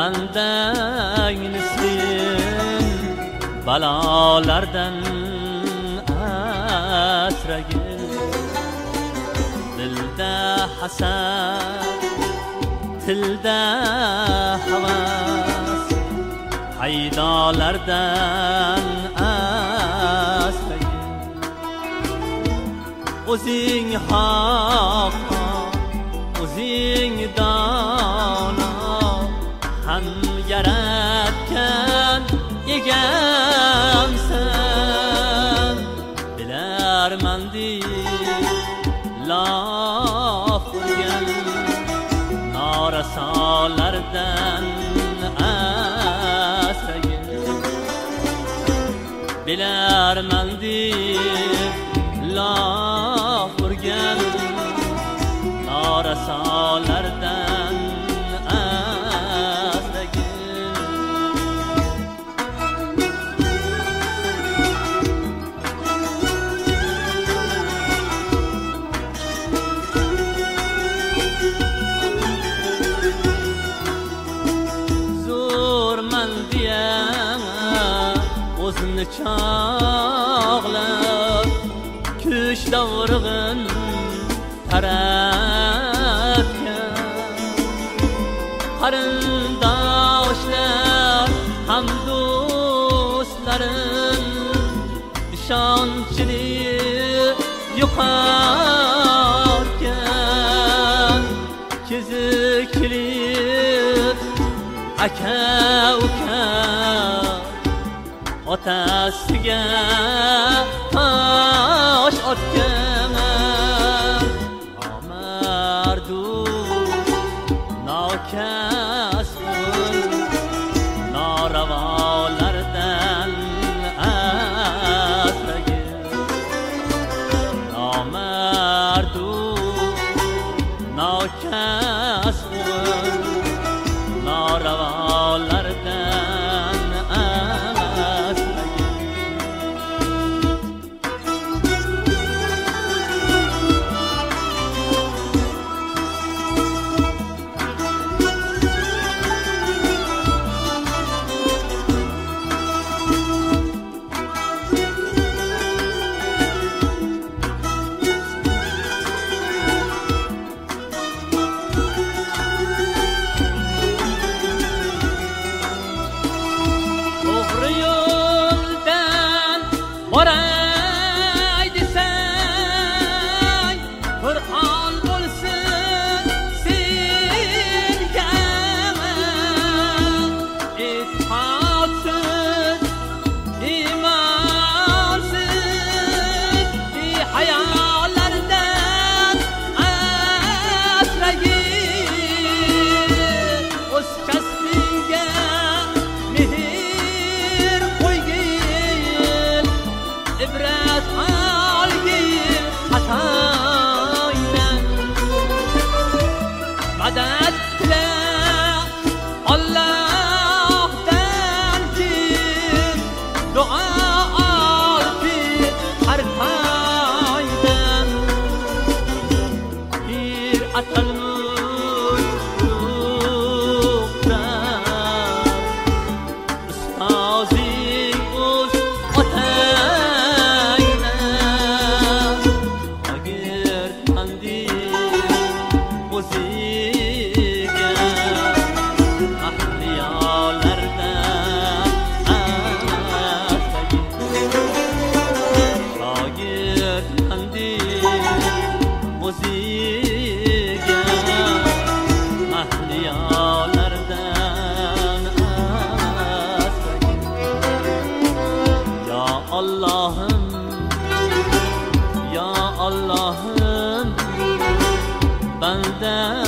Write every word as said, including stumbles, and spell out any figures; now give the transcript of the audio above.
bandangnisin balolardan asragin. Dilda hasad, tilda havas, haydolardan asragin. O'zing haq, o'zing dono, ham yaratgan egamsan. Bilarmandi laf urgan norasolardan asragin. Bilarmandi laf urgan norasolardan asragin. Zo'rmandiyan o'zini chog'lab kuch davrig'in taratgan. Qarindoshlar ham do'stlarim ishonchli yo'qotgan. Kezikli aka uka otasiga tosh otgan. Nomardu nokasbun noravolardan asragin. Nomardu nokasbun noravolardan asragin. Oray desang Qur'on bo'lsin senga amal. Ithoatsiz, iymonsiz hayollardan asragin. O'z kasbingga mehr qo'ygin, ibrat olgin xatoingdan. Madad tila Allohdan kim, duo olgin har toydan. Bir atalmuş ruhdan ustozing o'z otangdan. Agirmandi o'ziga mahliyolardan asragin. Agirmandi o'ziga mahliyolardan asragin. Ya Allah'ım, ya Allah'ım, benden